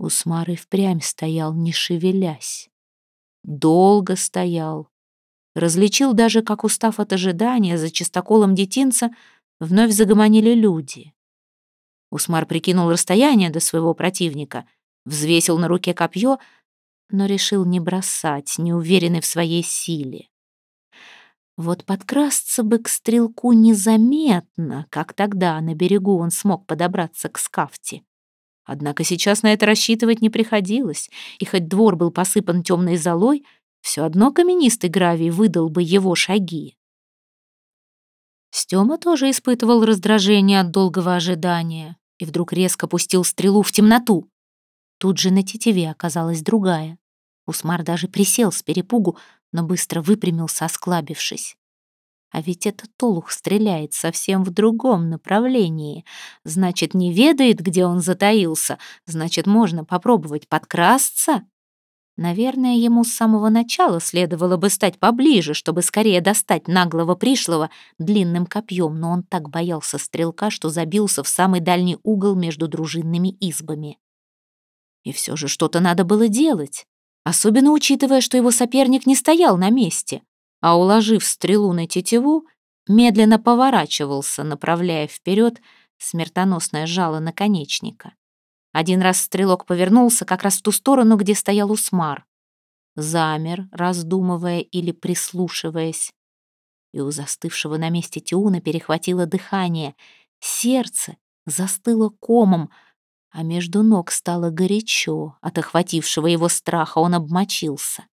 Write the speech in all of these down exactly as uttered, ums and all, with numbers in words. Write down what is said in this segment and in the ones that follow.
Усмар и впрямь стоял, не шевелясь. Долго стоял. Различил даже, как, устав от ожидания, за чистоколом детинца вновь загомонили люди. Усмар прикинул расстояние до своего противника, взвесил на руке копье, но решил не бросать, неуверенный в своей силе. Вот подкрасться бы к стрелку незаметно, как тогда на берегу он смог подобраться к Скафте. Однако сейчас на это рассчитывать не приходилось, и хоть двор был посыпан темной золой, все одно каменистый гравий выдал бы его шаги. Стёма тоже испытывал раздражение от долгого ожидания и вдруг резко пустил стрелу в темноту. Тут же на тетиве оказалась другая. Усмар даже присел с перепугу, но быстро выпрямился, осклабившись. А ведь этот олух стреляет совсем в другом направлении. Значит, не ведает, где он затаился. Значит, можно попробовать подкрасться. Наверное, ему с самого начала следовало бы стать поближе, чтобы скорее достать наглого пришлого длинным копьем, но он так боялся стрелка, что забился в самый дальний угол между дружинными избами. И все же что-то надо было делать, особенно учитывая, что его соперник не стоял на месте, а, уложив стрелу на тетиву, медленно поворачивался, направляя вперед смертоносное жало наконечника. Один раз стрелок повернулся как раз в ту сторону, где стоял Усмар. Замер, раздумывая или прислушиваясь. И у застывшего на месте Тиуна перехватило дыхание. Сердце застыло комом, а между ног стало горячо. От охватившего его страха он обмочился.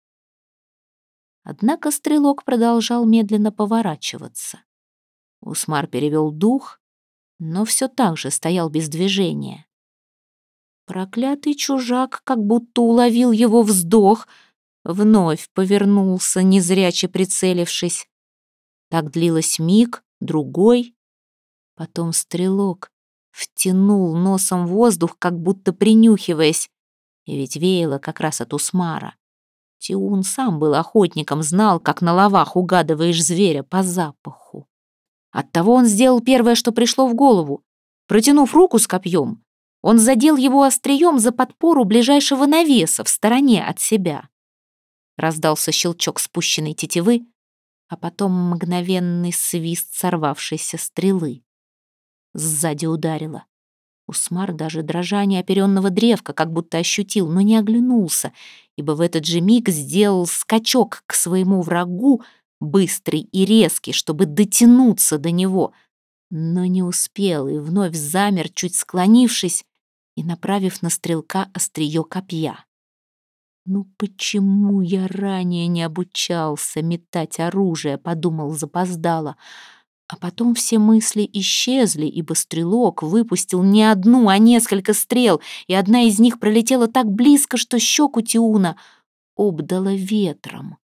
Однако стрелок продолжал медленно поворачиваться. Усмар перевел дух, но все так же стоял без движения. Проклятый чужак как будто уловил его вздох, вновь повернулся, незряче прицелившись. Так длилось миг, другой. Потом стрелок втянул носом воздух, как будто принюхиваясь, и ведь веяло как раз от Усмара. Тиун сам был охотником, знал, как на ловах угадываешь зверя по запаху. Оттого он сделал первое, что пришло в голову. Протянув руку с копьем, он задел его острием за подпору ближайшего навеса в стороне от себя. Раздался щелчок спущенной тетивы, а потом мгновенный свист сорвавшейся стрелы. Сзади ударило. Усмар даже дрожание оперенного древка как будто ощутил, но не оглянулся, ибо в этот же миг сделал скачок к своему врагу, быстрый и резкий, чтобы дотянуться до него, но не успел и вновь замер, чуть склонившись и направив на стрелка острие копья. «Ну почему я ранее не обучался метать оружие?» — подумал запоздало. А потом все мысли исчезли, ибо стрелок выпустил не одну, а несколько стрел, и одна из них пролетела так близко, что щеку Тиуна обдала ветром.